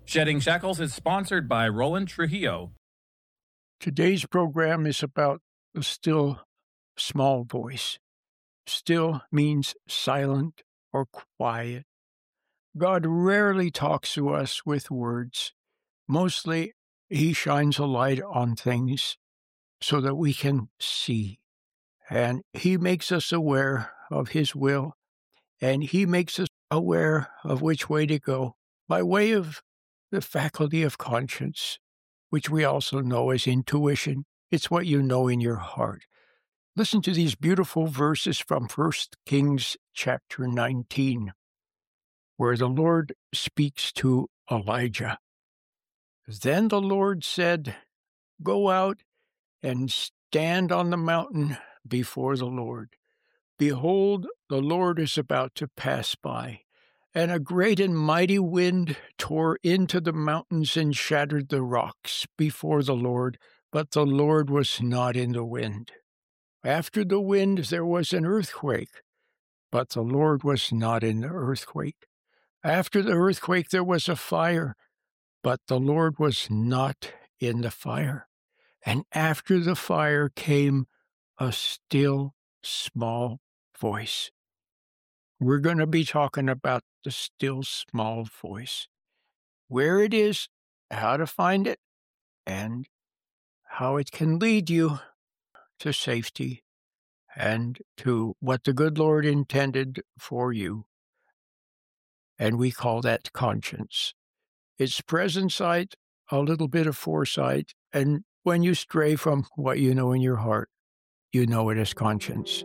Shedding Shackles is sponsored by Roland Trujillo. Today's program is about the still small voice. Still means silent or quiet. God rarely talks to us with words. Mostly, He shines a light on things so that we can see. And He makes us aware of His will, and He makes us aware of which way to go by way of the faculty of conscience, which we also know as intuition. It's what you know in your heart. Listen to these beautiful verses from 1 Kings chapter 19, where the Lord speaks to Elijah. Then the Lord said, "Go out and stand on the mountain before the Lord. Behold, the Lord is about to pass by." And a great and mighty wind tore into the mountains and shattered the rocks before the Lord, but the Lord was not in the wind. After the wind there was an earthquake, but the Lord was not in the earthquake. After the earthquake there was a fire, but the Lord was not in the fire. And after the fire came a still, small voice. We're going to be talking about the still, small voice, where it is, how to find it, and how it can lead you to safety and to what the good Lord intended for you. And we call that conscience. It's present sight, a little bit of foresight, and when you stray from what you know in your heart, you know it as conscience.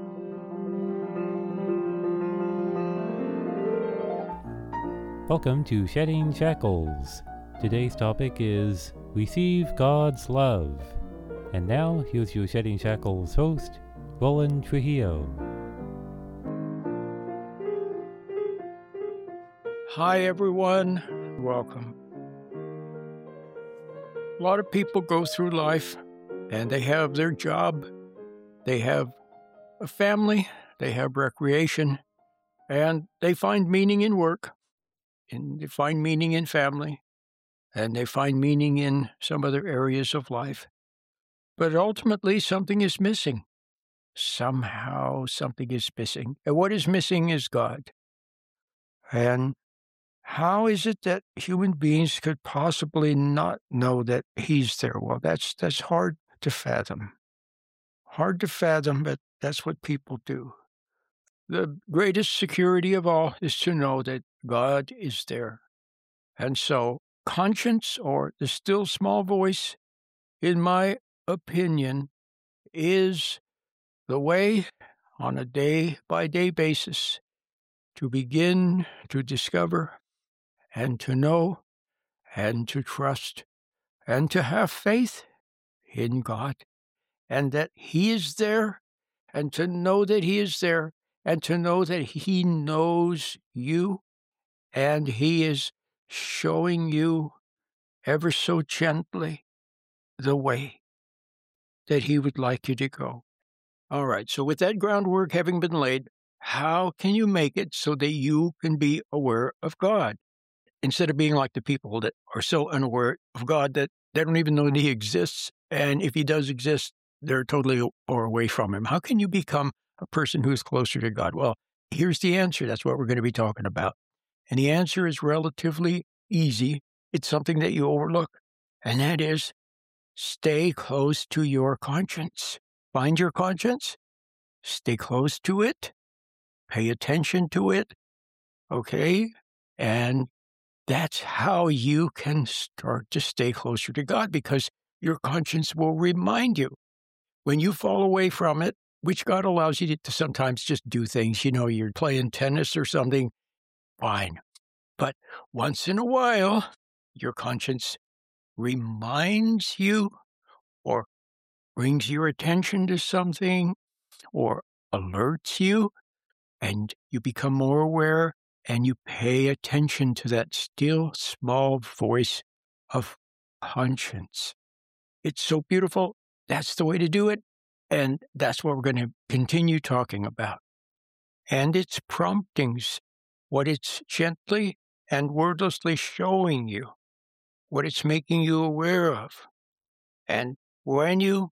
Welcome to Shedding Shackles. Today's topic is Receive God's Love. And now, here's your Shedding Shackles host, Roland Trujillo. Hi, everyone. Welcome. A lot of people go through life, and they have their job, they have a family, they have recreation, and they find meaning in work. And they find meaning in family, and they find meaning in some other areas of life. But ultimately, something is missing. Somehow, something is missing. And what is missing is God. And how is it that human beings could possibly not know that He's there? Well, that's hard to fathom. Hard to fathom, but that's what people do. The greatest security of all is to know that God is there. And so, conscience, or the still small voice, in my opinion, is the way on a day-by-day basis to begin to discover and to know and to trust and to have faith in God, and that He is there, and to know that He is there, and to know that He knows you, and He is showing you ever so gently the way that He would like you to go. All right, so with that groundwork having been laid, how can you make it so that you can be aware of God? Instead of being like the people that are so unaware of God that they don't even know that He exists, and if He does exist, they're totally or away from Him. How can you become a person who is closer to God? Well, here's the answer. That's what we're going to be talking about. And the answer is relatively easy. It's something that you overlook, and that is stay close to your conscience. Find your conscience, stay close to it, pay attention to it, okay? And that's how you can start to stay closer to God, because your conscience will remind you. When you fall away from it, which God allows you to sometimes just do things, you're playing tennis or something, fine. But once in a while, your conscience reminds you or brings your attention to something or alerts you, and you become more aware, and you pay attention to that still small voice of conscience. It's so beautiful. That's the way to do it, and that's what we're going to continue talking about. And its promptings, what it's gently and wordlessly showing you what it's making you aware of. And when you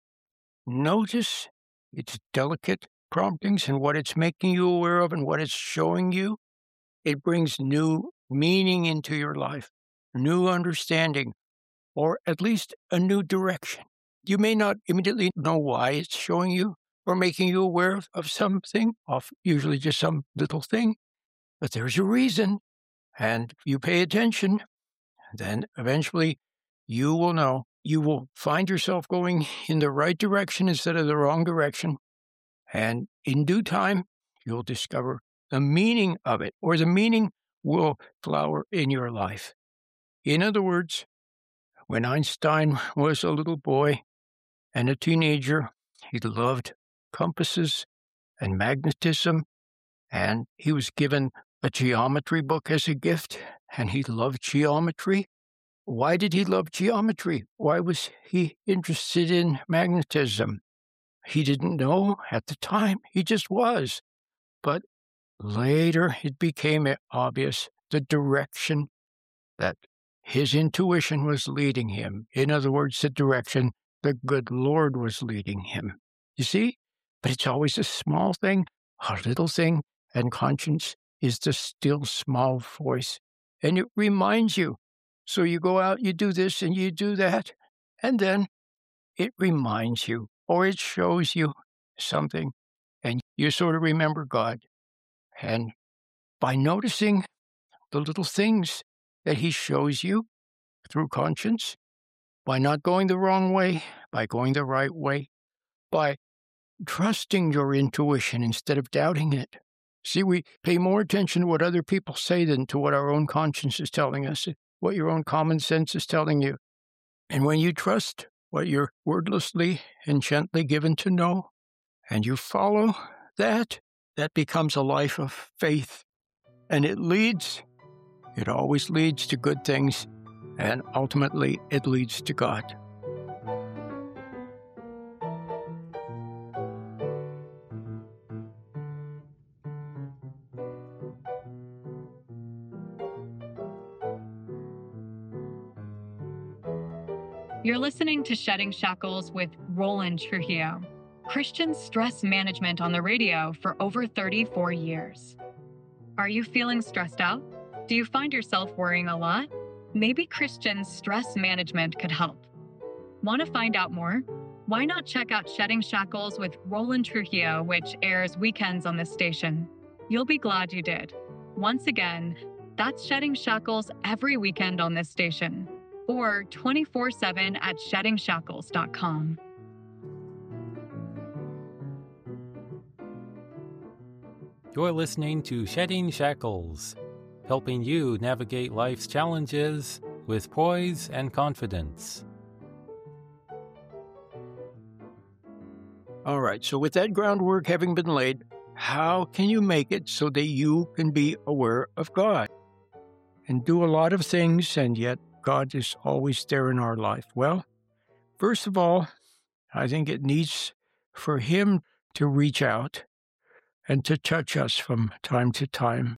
notice its delicate promptings and what it's making you aware of and what it's showing you, it brings new meaning into your life, new understanding, or at least a new direction. You may not immediately know why it's showing you or making you aware of something, usually just some little thing, but there's a reason. And if you pay attention, then eventually you will know. You will find yourself going in the right direction instead of the wrong direction. And in due time, you'll discover the meaning of it, or the meaning will flower in your life. In other words, when Einstein was a little boy and a teenager, he loved compasses and magnetism, and he was given a geometry book as a gift, and he loved geometry. Why did he love geometry? Why was he interested in magnetism? He didn't know at the time. He just was. But later it became obvious the direction that his intuition was leading him. In other words, the direction the good Lord was leading him. You see? But it's always a small thing, a little thing, and conscience is the still small voice. And it reminds you. So you go out, you do this, and you do that, and then it reminds you, or it shows you something, and you sort of remember God. And by noticing the little things that he shows you through conscience, by not going the wrong way, by going the right way, by trusting your intuition instead of doubting it. See, we pay more attention to what other people say than to what our own conscience is telling us, what your own common sense is telling you. And when you trust what you're wordlessly and gently given to know, and you follow that, that becomes a life of faith. And it always leads to good things, and ultimately it leads to God. You're listening to Shedding Shackles with Roland Trujillo, Christian stress management on the radio for over 34 years. Are you feeling stressed out? Do you find yourself worrying a lot? Maybe Christian stress management could help. Want to find out more? Why not check out Shedding Shackles with Roland Trujillo, which airs weekends on this station? You'll be glad you did. Once again, that's Shedding Shackles every weekend on this station, or 24/7 at sheddingshackles.com. You're listening to Shedding Shackles, helping you navigate life's challenges with poise and confidence. All right, so with that groundwork having been laid, how can you make it so that you can be aware of God and do a lot of things, and yet God is always there in our life? Well, first of all, I think it needs for Him to reach out and to touch us from time to time.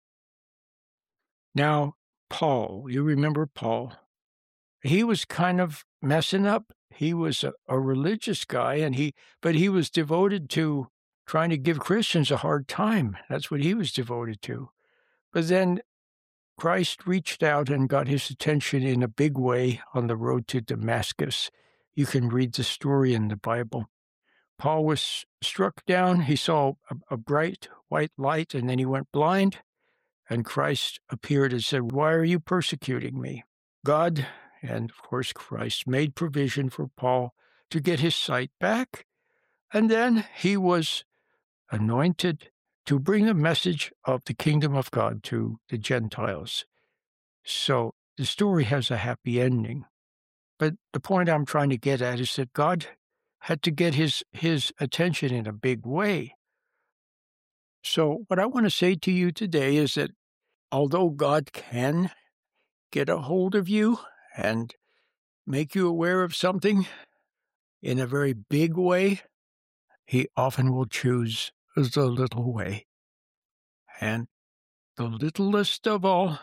Now, Paul, you remember Paul? He was kind of messing up. He was a religious guy, but he was devoted to trying to give Christians a hard time. That's what he was devoted to. But then Christ reached out and got his attention in a big way on the road to Damascus. You can read the story in the Bible. Paul was struck down. He saw a bright white light, and then he went blind. And Christ appeared and said, "Why are you persecuting me?" God, and of course Christ, made provision for Paul to get his sight back. And then he was anointed to bring the message of the kingdom of God to the Gentiles. So the story has a happy ending. But the point I'm trying to get at is that God had to get his attention in a big way. So what I want to say to you today is that although God can get a hold of you and make you aware of something in a very big way, he often will choose the little way. And the littlest of all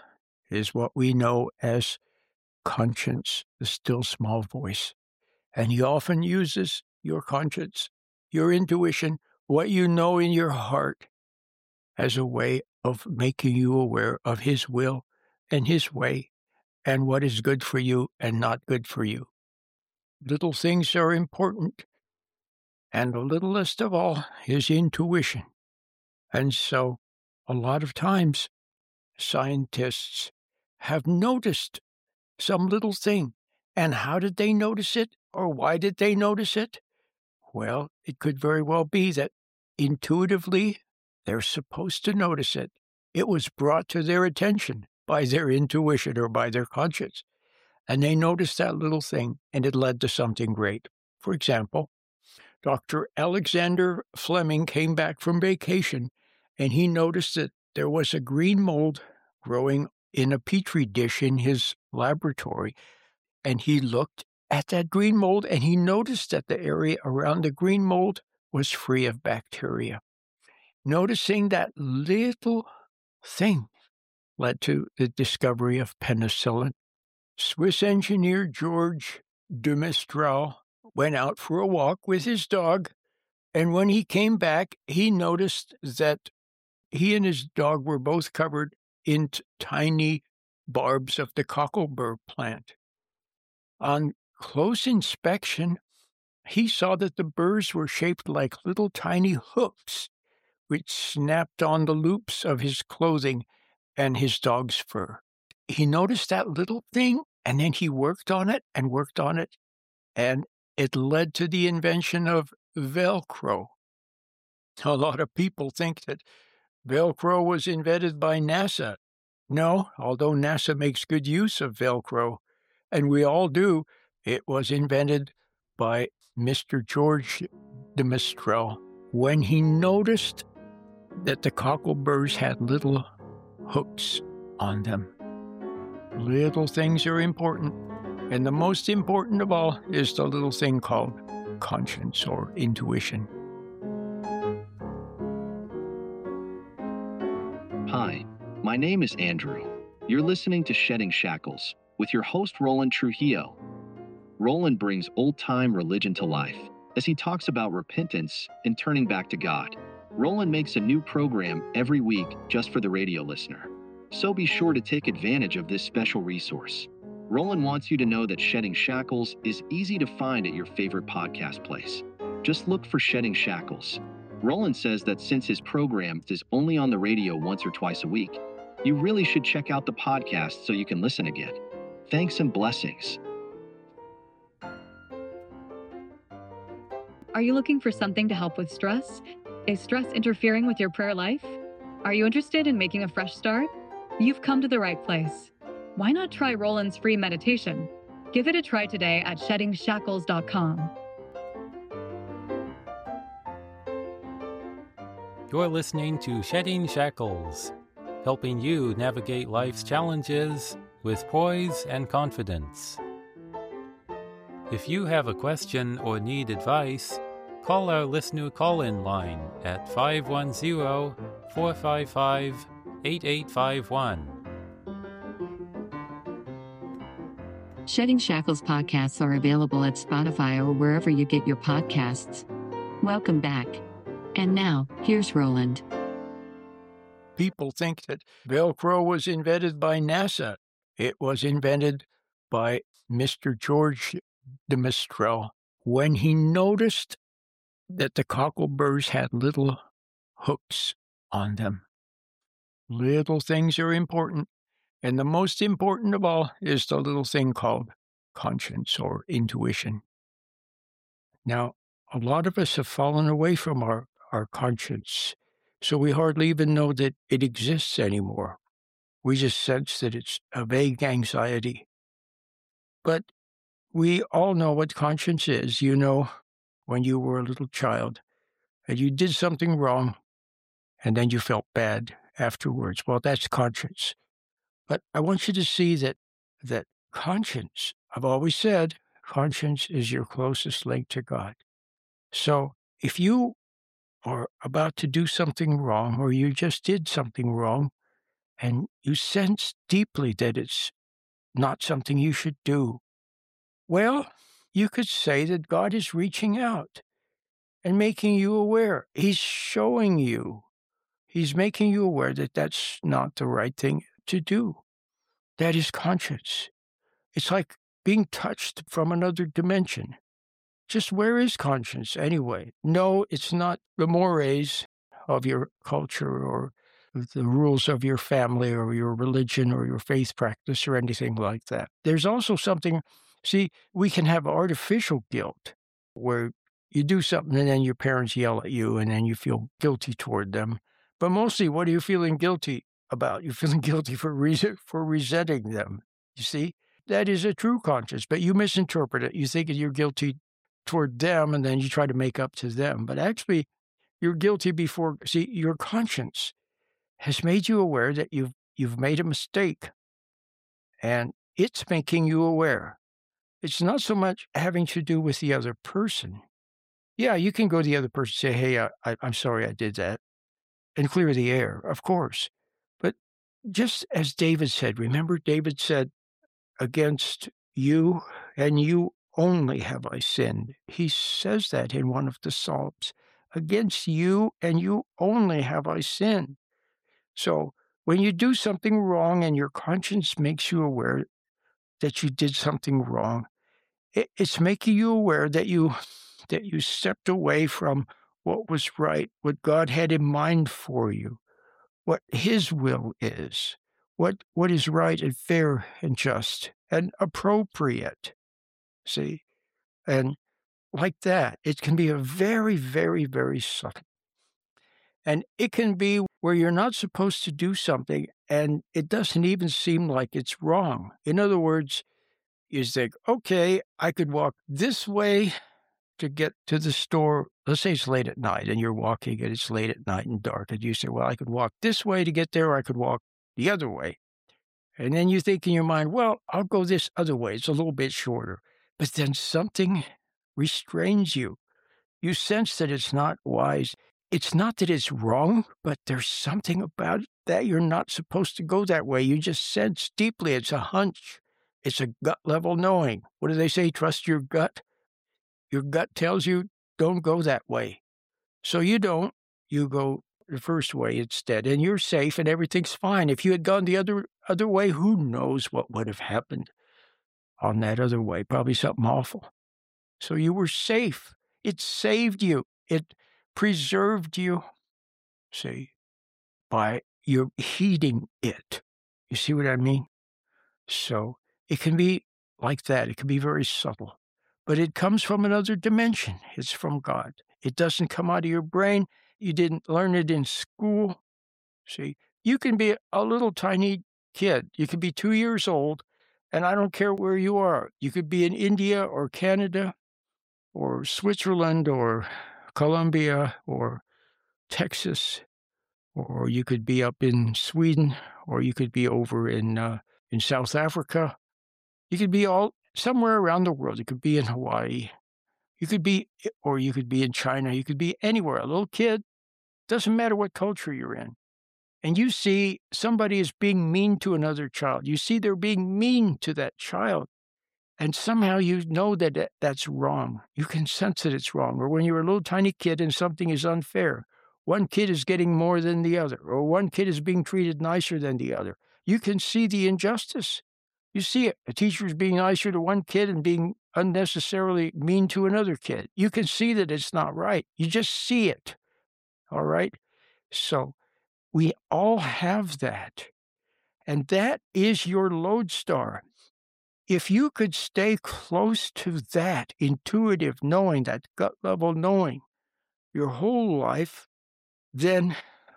is what we know as conscience, the still small voice. And he often uses your conscience, your intuition, what you know in your heart, as a way of making you aware of his will and his way and what is good for you and not good for you. Little things are important, and the littlest of all is intuition. And so, a lot of times, scientists have noticed some little thing. And how did they notice it, or why did they notice it? Well, it could very well be that intuitively they're supposed to notice it. It was brought to their attention by their intuition or by their conscience. And they noticed that little thing, and it led to something great. For example, Dr. Alexander Fleming came back from vacation, and he noticed that there was a green mold growing in a petri dish in his laboratory. And he looked at that green mold, and he noticed that the area around the green mold was free of bacteria. Noticing that little thing led to the discovery of penicillin. Swiss engineer George de Mestral went out for a walk with his dog, and when he came back, he noticed that he and his dog were both covered in tiny barbs of the cocklebur plant. On close inspection, he saw that the burrs were shaped like little tiny hooks, which snapped on the loops of his clothing and his dog's fur. He noticed that little thing, and then he worked on it, and it led to the invention of Velcro. A lot of people think that Velcro was invented by NASA. No, although NASA makes good use of Velcro, and we all do, it was invented by Mr. George de Mestral when he noticed that the cockleburs had little hooks on them. Little things are important, and the most important of all is the little thing called conscience or intuition. Hi, my name is Andrew. You're listening to Shedding Shackles with your host, Roland Trujillo. Roland brings old-time religion to life as he talks about repentance and turning back to God. Roland makes a new program every week just for the radio listener, so be sure to take advantage of this special resource. Roland wants you to know that Shedding Shackles is easy to find at your favorite podcast place. Just look for Shedding Shackles. Roland says that since his program is only on the radio once or twice a week, you really should check out the podcast so you can listen again. Thanks and blessings. Are you looking for something to help with stress? Is stress interfering with your prayer life? Are you interested in making a fresh start? You've come to the right place. Why not try Roland's free meditation? Give it a try today at sheddingshackles.com. You're listening to Shedding Shackles, helping you navigate life's challenges with poise and confidence. If you have a question or need advice, call our listener call-in line at 510-455-8851. Shedding Shackles podcasts are available at Spotify or wherever you get your podcasts. Welcome back. And now, here's Roland. People think that Velcro was invented by NASA. It was invented by Mr. George de Mestral when he noticed that the cockleburs had little hooks on them. Little things are important, and the most important of all is the little thing called conscience or intuition. Now, a lot of us have fallen away from our conscience, so we hardly even know that it exists anymore. We just sense that it's a vague anxiety. But we all know what conscience is. You know, when you were a little child and you did something wrong and then you felt bad afterwards. Well, that's conscience. But I want you to see that conscience, I've always said, conscience is your closest link to God. So if you are about to do something wrong or you just did something wrong and you sense deeply that it's not something you should do. Well, you could say that God is reaching out and making you aware. He's showing you. He's making you aware that that's not the right thing to do. That is conscience. It's like being touched from another dimension. Just where is conscience anyway? No, it's not the mores of your culture or the rules of your family or your religion or your faith practice or anything like that. There's also something, see, we can have artificial guilt where you do something and then your parents yell at you and then you feel guilty toward them. But mostly, what are you feeling guilty about? You're feeling guilty for resenting them, you see? That is a true conscience, but you misinterpret it. You think that you're guilty toward them, and then you try to make up to them. But actually, you're guilty before. See, your conscience has made you aware that you've made a mistake, and it's making you aware. It's not so much having to do with the other person. Yeah, you can go to the other person and say, hey, I'm sorry I did that, and clear the air, of course. But just as David said, remember David said, against you and you only have I sinned. He says that in one of the Psalms. Against you and you only have I sinned. So when you do something wrong and your conscience makes you aware that you did something wrong, it's making you aware that you stepped away from what was right, what God had in mind for you, what His will is, what is right and fair and just and appropriate. See? And like that, it can be a very, very, very subtle. And it can be where you're not supposed to do something and it doesn't even seem like it's wrong. In other words, you think, okay, I could walk this way to get to the store. Let's say it's late at night and you're walking and it's late at night and dark. And you say, well, I could walk this way to get there, or I could walk the other way. And then you think in your mind, well, I'll go this other way. It's a little bit shorter. But then something restrains you. You sense that it's not wise. It's not that it's wrong, but there's something about it that you're not supposed to go that way. You just sense deeply. It's a hunch. It's a gut level knowing. What do they say? Trust your gut. Your gut tells you don't go that way. So you don't. You go the first way instead, and you're safe and everything's fine. If you had gone the other way, who knows what would have happened on that other way? Probably something awful. So you were safe. It saved you. It preserved you, see, by your heeding it. You see what I mean? So it can be like that. It can be very subtle. But it comes from another dimension. It's from God. It doesn't come out of your brain. You didn't learn it in school. See, you can be a little tiny kid. You could be 2 years old, and I don't care where you are. You could be in India or Canada or Switzerland or Colombia or Texas, or you could be up in Sweden, or you could be over in South Africa. You could be all somewhere around the world. You could be in Hawaii. You could be in China. You could be anywhere. A little kid, doesn't matter what culture you're in. And you see somebody is being mean to another child. You see they're being mean to that child. And somehow you know that that's wrong. You can sense that it's wrong. Or when you're a little tiny kid and something is unfair, one kid is getting more than the other, or one kid is being treated nicer than the other. You can see the injustice. You see it. A teacher is being nicer to one kid and being unnecessarily mean to another kid. You can see that it's not right. You just see it. All right? So we all have that. And that is your lodestar. If you could stay close to that intuitive knowing, that gut level knowing, your whole life, then,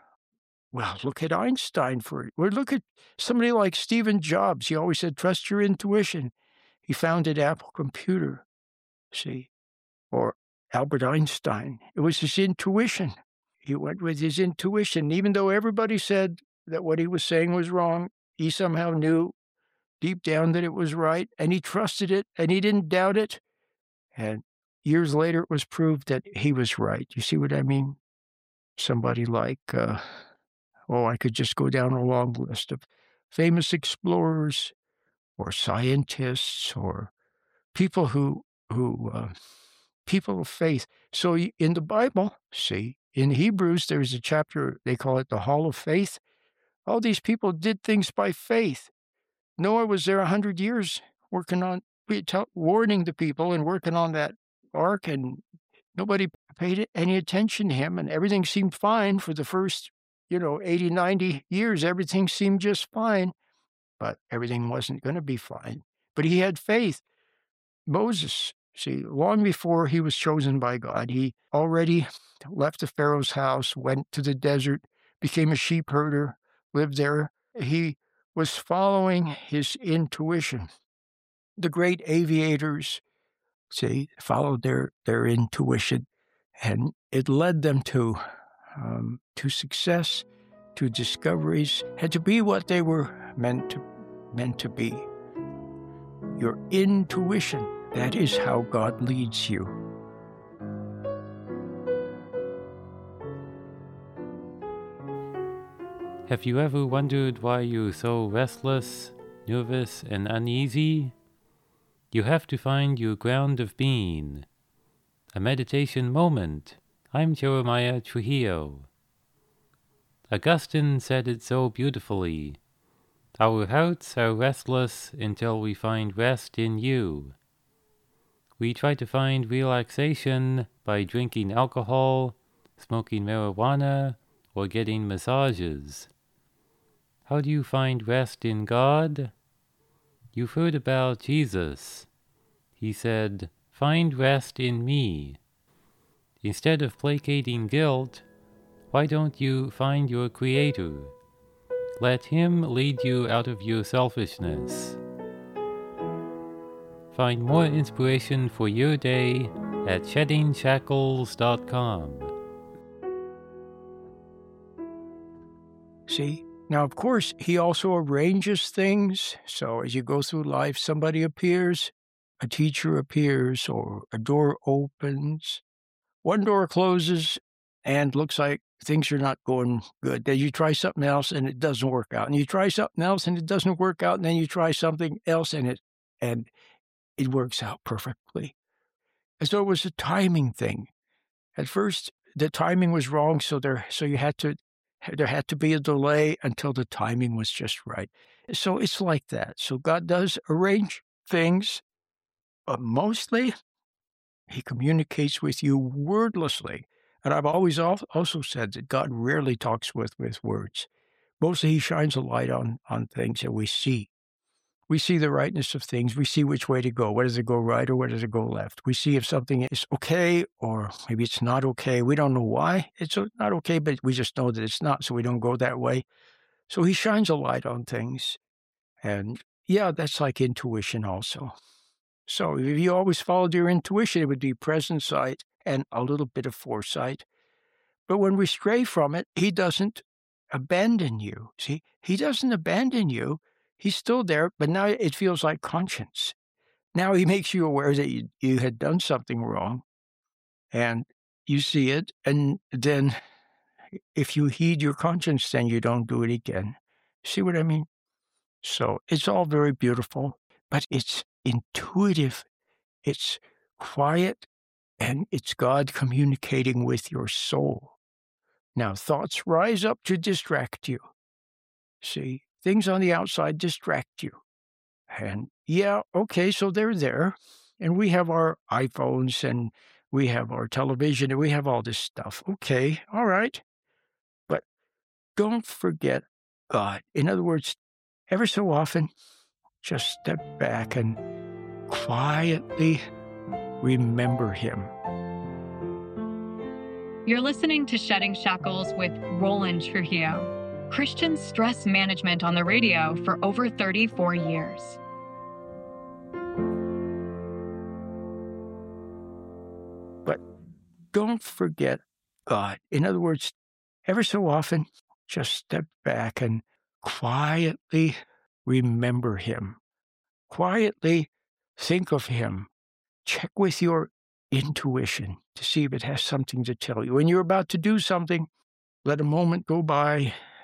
well, look at Einstein for it. Or look at somebody like Stephen Jobs. He always said, trust your intuition. He founded Apple Computer, see, or Albert Einstein. It was his intuition. He went with his intuition. Even though everybody said that what he was saying was wrong, he somehow knew deep down that it was right, and he trusted it, and he didn't doubt it. And years later, it was proved that he was right. You see what I mean? Somebody like, Oh, I could just go down a long list of famous explorers or scientists or people people of faith. So in the Bible, see, in Hebrews, there's a chapter, they call it the Hall of Faith. All these people did things by faith. Noah was there 100 years working on, warning the people and working on that ark, and nobody paid any attention to him, and everything seemed fine for the first, 80, 90 years. Everything seemed just fine, but everything wasn't going to be fine. But he had faith. Moses, see, long before he was chosen by God, he already left the Pharaoh's house, went to the desert, became a sheep herder, lived there. He was following his intuition. The great aviators, see, followed their intuition, and it led them to success, to discoveries, and to be what they were meant to be. Your intuition, that is how God leads you. Have you ever wondered why you're so restless, nervous, and uneasy? You have to find your ground of being. A meditation moment. I'm Jeremiah Trujillo. Augustine said it so beautifully. Our hearts are restless until we find rest in you. We try to find relaxation by drinking alcohol, smoking marijuana, or getting massages. How do you find rest in God? You've heard about Jesus. He said, "Find rest in me." Instead of placating guilt, why don't you find your Creator? Let Him lead you out of your selfishness. Find more inspiration for your day at SheddingShackles.com. See? Now, of course, he also arranges things. So as you go through life, somebody appears, a teacher appears, or a door opens. One door closes and looks like things are not going good. Then you try something else and it doesn't work out. And you try something else and it doesn't work out. And then you try something else and it works out perfectly. As though it was a timing thing. At first, the timing was wrong, so there had to be a delay until the timing was just right. So it's like that. So God does arrange things, but mostly He communicates with you wordlessly. And I've always also said that God rarely talks with words. Mostly He shines a light on things that we see. We see the rightness of things. We see which way to go. Where does it go right or where does it go left? We see if something is okay or maybe it's not okay. We don't know why it's not okay, but we just know that it's not, so we don't go that way. So He shines a light on things. And yeah, that's like intuition also. So if you always followed your intuition, it would be present sight and a little bit of foresight. But when we stray from it, He doesn't abandon you. See, He doesn't abandon you. He's still there, but now it feels like conscience. Now He makes you aware that you had done something wrong, and you see it, and then if you heed your conscience, then you don't do it again. See what I mean? So it's all very beautiful, but it's intuitive, it's quiet, and it's God communicating with your soul. Now, thoughts rise up to distract you. See, things on the outside distract you. And yeah, okay, so they're there. And we have our iPhones and we have our television and we have all this stuff. Okay, all right. But don't forget God. In other words, ever so often, just step back and quietly remember Him. You're listening to Shedding Shackles with Roland Trujillo, Christian stress management on the radio for over 34 years. But don't forget God. In other words, ever so often, just step back and quietly remember Him. Quietly think of Him. Check with your intuition to see if it has something to tell you. When you're about to do something, let a moment go by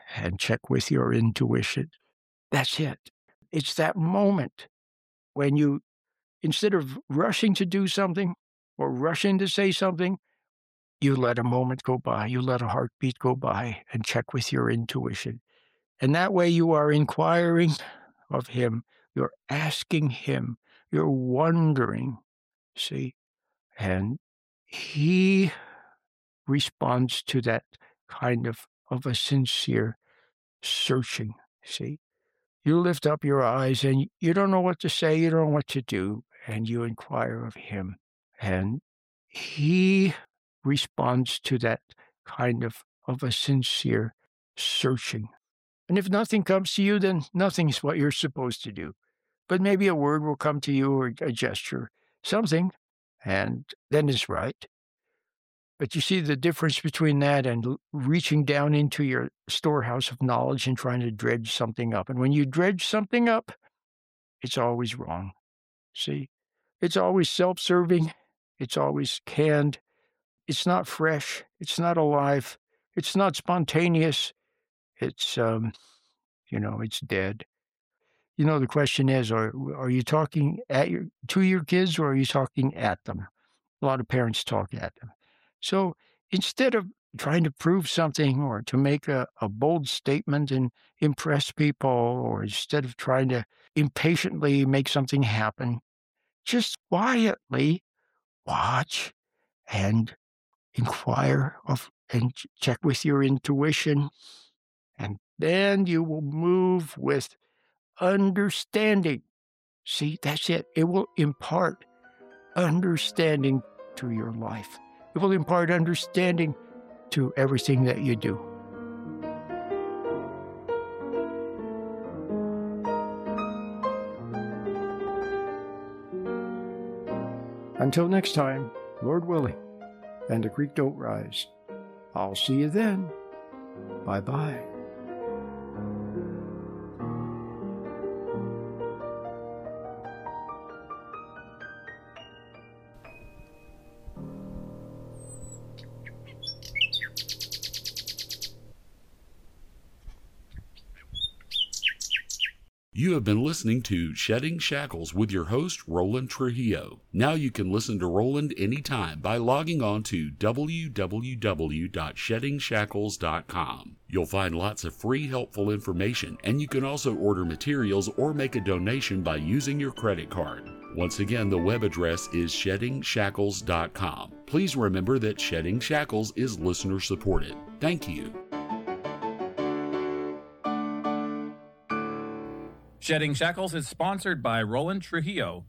and check with your intuition. That's it. It's that moment when you, instead of rushing to do something or rushing to say something, you let a moment go by, you let a heartbeat go by and check with your intuition. And that way you are inquiring of him, you're asking him, you're wondering, see? And he responds to that kind of a sincere searching, see? You lift up your eyes and you don't know what to say, you don't know what to do, and you inquire of him. And he responds to that kind of a sincere searching. And if nothing comes to you, then nothing's what you're supposed to do. But maybe a word will come to you or a gesture, something, and then it's right. But you see the difference between that and reaching down into your storehouse of knowledge and trying to dredge something up. And when you dredge something up, it's always wrong. See? It's always self-serving. It's always canned. It's not fresh. It's not alive. It's not spontaneous. It's, it's dead. The question is, are you talking to your kids or are you talking at them? A lot of parents talk at them. So instead of trying to prove something or to make a bold statement and impress people, or instead of trying to impatiently make something happen, just quietly watch and inquire and check with your intuition. And then you will move with understanding. See, that's it. It will impart understanding to your life. It will impart understanding to everything that you do. Until next time, Lord willing, and the creek don't rise. I'll see you then. Bye-bye. You have been listening to Shedding Shackles with your host, Roland Trujillo. Now you can listen to Roland anytime by logging on to www.sheddingshackles.com. You'll find lots of free, helpful information, and you can also order materials or make a donation by using your credit card. Once again, the web address is sheddingshackles.com. Please remember that Shedding Shackles is listener supported. Thank you. Shedding Shackles is sponsored by Roland Trujillo.